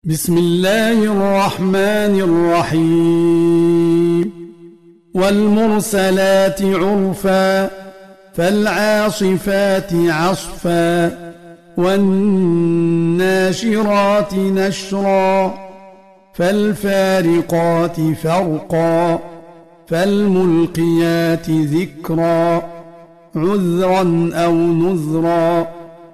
بسم الله الرحمن الرحيم والمرسلات عرفا فالعاصفات عصفا والناشرات نشرا فالفارقات فرقا فالملقيات ذكرا عذرا أو نذرا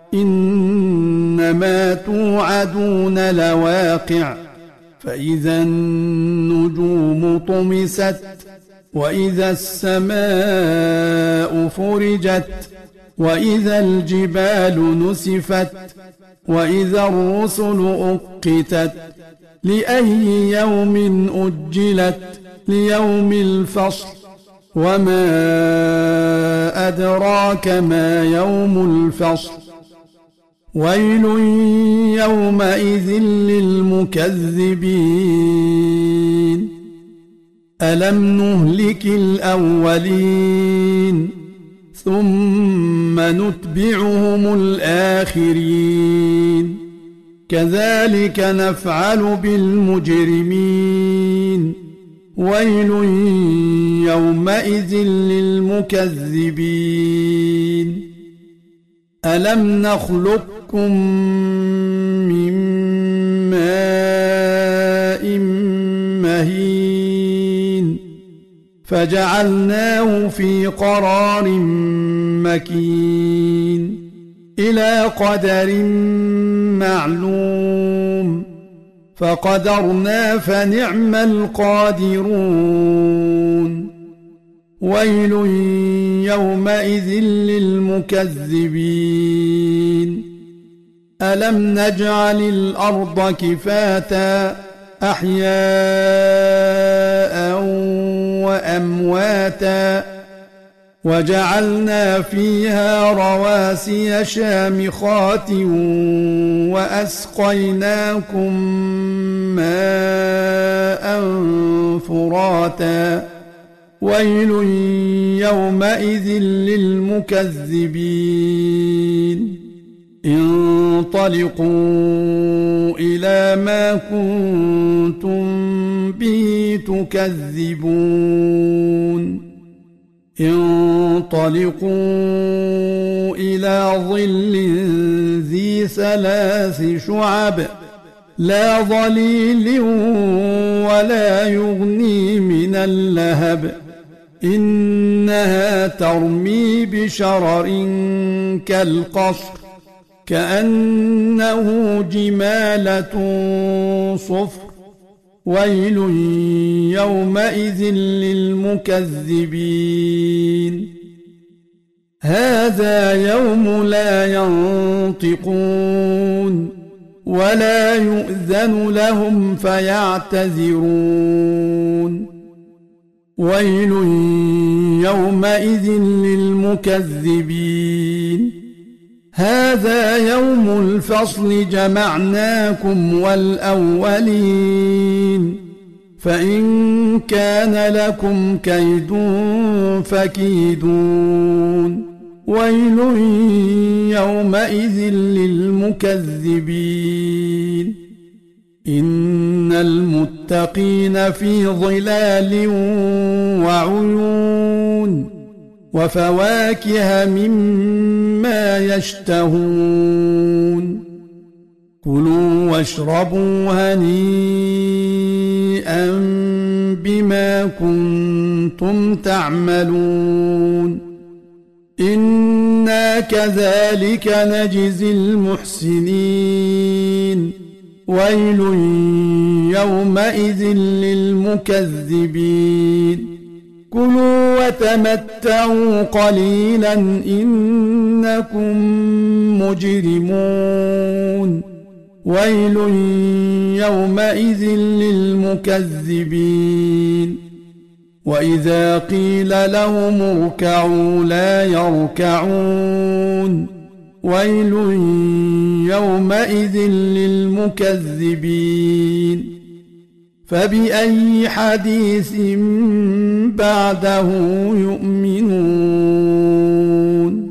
إنما توعدون لواقع فإذا النجوم طمست وإذا السماء فرجت وإذا الجبال نسفت وإذا الرسل أقتت لأي يوم أجلت ليوم الفصل وما أدراك ما يوم الفصل ويل يومئذ للمكذبين ألم نهلك الأولين ثم نتبعهم الآخرين كذلك نفعل بالمجرمين ويل يومئذ للمكذبين ألم نخلقكم من ماء مهين فجعلناه في قرار مكين إلى قدر معلوم فقدرنا فنعم القادرون ويل يومئذ للمكذبين ألم نجعل الأرض كفاتا أحياء وأمواتا وجعلنا فيها رواسي شامخات وأسقيناكم ماء فراتا ويل يومئذ للمكذبين انطلقوا إلى ما كنتم به تكذبون انطلقوا إلى ظل ذي ثلاث شعب لا ظليل ولا يغني من اللهب إنها ترمي بشرر كالقصر كأنه جمالة صفر ويل يومئذ للمكذبين هذا يوم لا ينطقون ولا يؤذن لهم فيعتذرون ويل يومئذ للمكذبين هذا يوم الفصل جمعناكم والأولين فإن كان لكم كيد فكيدون ويل يومئذ للمكذبين إن المتقين في ظلال وعيون وفواكه مما يشتهون كلوا واشربوا هنيئا بما كنتم تعملون إنا كذلك نجزي المحسنين ويل يومئذ للمكذبين كلوا وتمتعوا قليلا إنكم مجرمون ويل يومئذ للمكذبين وإذا قيل لهم اركعوا لا يركعون ويل يومئذ للمكذبين فبأي حديث بعده يؤمنون